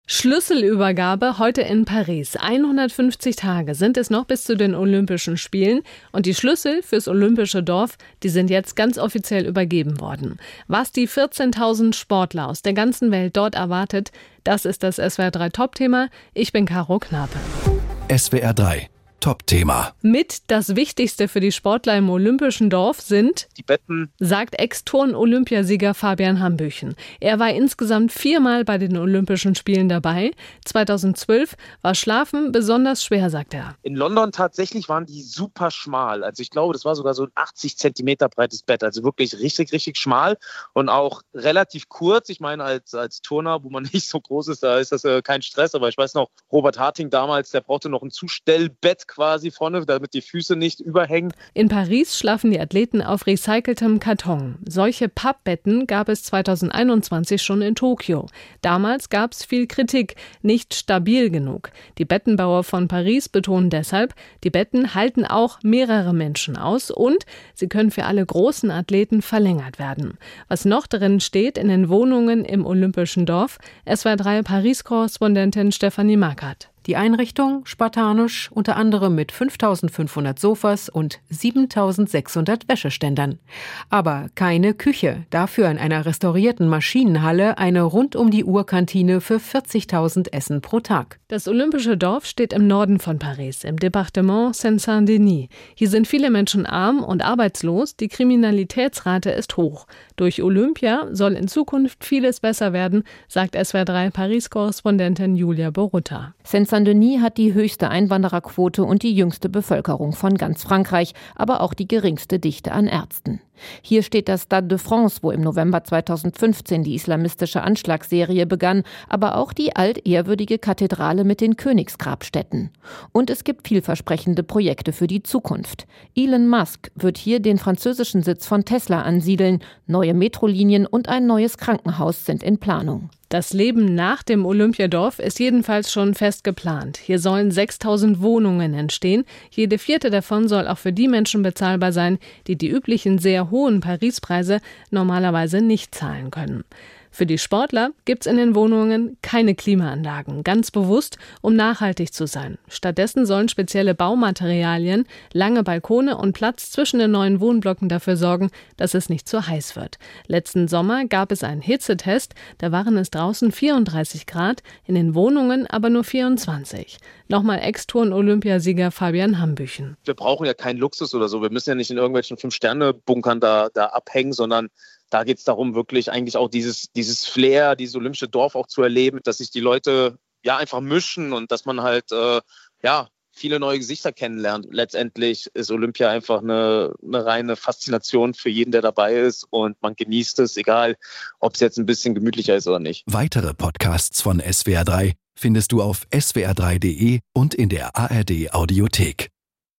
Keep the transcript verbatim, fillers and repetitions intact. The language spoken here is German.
Schlüsselübergabe heute in Paris. hundertfünfzig Tage sind es noch bis zu den Olympischen Spielen und die Schlüssel fürs Olympische Dorf, die sind jetzt ganz offiziell übergeben worden. Was die vierzehntausend Sportler aus der ganzen Welt dort erwartet, das ist das S W R drei Top-Thema. Ich bin Caro Knape. S W R drei Top-Thema. Mit das Wichtigste für die Sportler im Olympischen Dorf sind die Betten, sagt Ex-Turn-Olympiasieger Fabian Hambüchen. Er war insgesamt viermal bei den Olympischen Spielen dabei. zweitausendzwölf war Schlafen besonders schwer, sagt er. In London tatsächlich waren die super schmal. Also ich glaube, das war sogar so ein achtzig Zentimeter breites Bett. Also wirklich richtig, richtig schmal und auch relativ kurz. Ich meine, als, als Turner, wo man nicht so groß ist, da ist das äh, kein Stress. Aber ich weiß noch, Robert Harting damals, der brauchte noch ein Zustellbett quasi vorne, damit die Füße nicht überhängen. In Paris schlafen die Athleten auf recyceltem Karton. Solche Pappbetten gab es zweitausendeinundzwanzig schon in Tokio. Damals gab es viel Kritik, nicht stabil genug. Die Bettenbauer von Paris betonen deshalb, die Betten halten auch mehrere Menschen aus und sie können für alle großen Athleten verlängert werden. Was noch drin steht in den Wohnungen im Olympischen Dorf, S W R drei Paris-Korrespondentin Stefanie Makert. Die Einrichtung spartanisch, unter anderem mit fünftausendfünfhundert Sofas und siebentausendsechshundert Wäscheständern. Aber keine Küche, dafür in einer restaurierten Maschinenhalle eine rund-um-die-Uhr-Kantine für vierzigtausend Essen pro Tag. Das Olympische Dorf steht im Norden von Paris, im Departement Seine-Saint-Denis. Hier sind viele Menschen arm und arbeitslos, die Kriminalitätsrate ist hoch. Durch Olympia soll in Zukunft vieles besser werden, sagt S W R drei Paris-Korrespondentin Julia Borutta. Seine-Saint-Denis hat die höchste Einwandererquote und die jüngste Bevölkerung von ganz Frankreich, aber auch die geringste Dichte an Ärzten. Hier steht das Stade de France, wo im November zweitausendfünfzehn die islamistische Anschlagsserie begann, aber auch die altehrwürdige Kathedrale mit den Königsgrabstätten. Und es gibt vielversprechende Projekte für die Zukunft. Elon Musk wird hier den französischen Sitz von Tesla ansiedeln. Neue Metrolinien und ein neues Krankenhaus sind in Planung. Das Leben nach dem Olympiadorf ist jedenfalls schon fest geplant. Hier sollen sechstausend Wohnungen entstehen. Jede vierte davon soll auch für die Menschen bezahlbar sein, die die üblichen sehr hohen Parispreise normalerweise nicht zahlen können. Für die Sportler gibt's in den Wohnungen keine Klimaanlagen, ganz bewusst, um nachhaltig zu sein. Stattdessen sollen spezielle Baumaterialien, lange Balkone und Platz zwischen den neuen Wohnblöcken dafür sorgen, dass es nicht zu heiß wird. Letzten Sommer gab es einen Hitzetest, da waren es draußen vierunddreißig Grad, in den Wohnungen aber nur vierundzwanzig. Nochmal Ex-Turn-Olympiasieger Fabian Hambüchen. Wir brauchen ja keinen Luxus oder so. Wir müssen ja nicht in irgendwelchen Fünf-Sterne-Bunkern da, da abhängen, sondern da geht es darum, wirklich eigentlich auch dieses, dieses Flair, dieses olympische Dorf auch zu erleben, dass sich die Leute ja einfach mischen und dass man halt äh, ja viele neue Gesichter kennenlernt. Letztendlich ist Olympia einfach eine, eine reine Faszination für jeden, der dabei ist und man genießt es, egal ob es jetzt ein bisschen gemütlicher ist oder nicht. Weitere Podcasts von S W R drei findest du auf S W R drei Punkt de und in der A R D Audiothek.